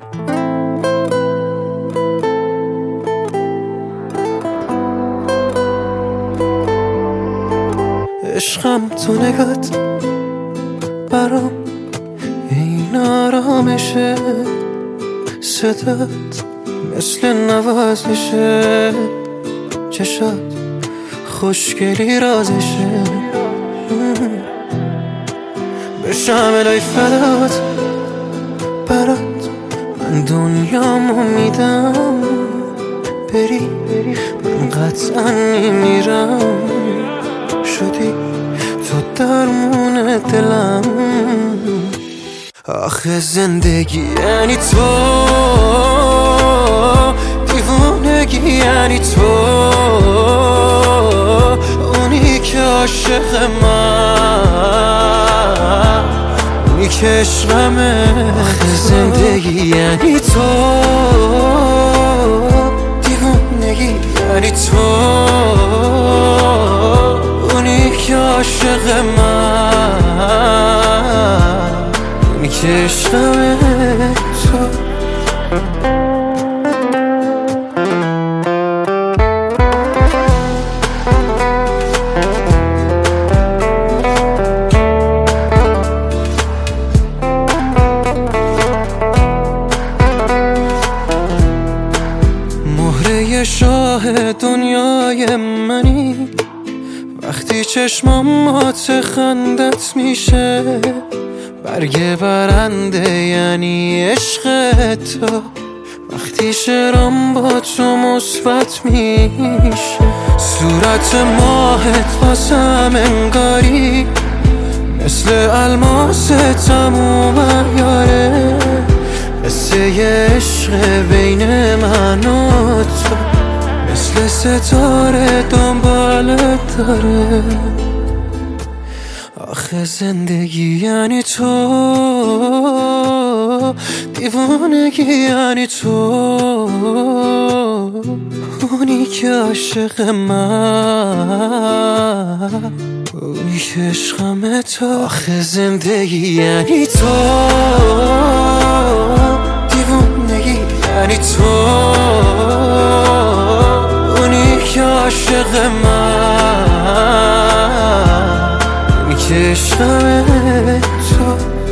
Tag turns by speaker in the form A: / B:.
A: عشقم تو نگات برام این آرامشه، صدات مثل نوازشه، چشات خوشگلی رازشه. بشم الهی فدات برات، من دنیامو میدم. بری من قطعا میمیرم، شدی تو درمون دلم. آخه زندگی یعنی تو، دیوانگی یعنی تو، اونی که عاشق من، اونی که عشقمه. آخه زندگی یعنی تو، دیوانگی یعنی تو، اونی که عاشق من، اونی که عشقمه تو. مهره شاه دنیای منی، وقتی چشمامات خندت میشه. برگ برنده یعنی عشق تو، وقتی شعرام با تو مثبت میشه. صورت ماهت واسم انگاری مثل الماس تموم عیاره، مثل یه عشق بین من و تو، مثل ستاره دنبالت داره. آخه زندگی یعنی تو، دیوانگی یعنی تو، اونی که عاشق من، اونی که عشقمه تو. آخه زندگی یعنی تو، دیوانگی یعنی تو، اونی که عاشق من، اونی که عشقمه تو.